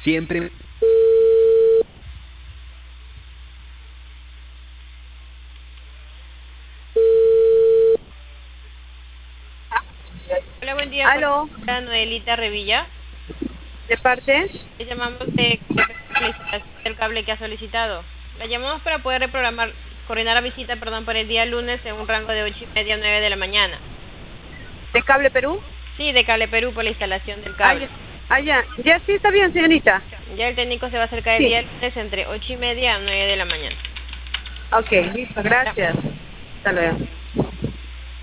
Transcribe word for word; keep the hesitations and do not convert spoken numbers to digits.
Siempre... Hola, buen día. ¿Aló? Hola, Noelita Revilla. ¿De parte? Le llamamos de del cable que ha solicitado. La llamamos para poder reprogramar, coordinar la visita, perdón, para el día lunes en un rango de ocho y media a nueve de la mañana. ¿De Cable Perú? Sí, de Cable Perú por la instalación del Ah, cable. ya. Ah, ya. Ya sí, está bien, señorita. Ya el técnico se va a acercar el Sí. día lunes entre ocho y media a nueve de la mañana. Ok, listo, gracias. Hasta luego.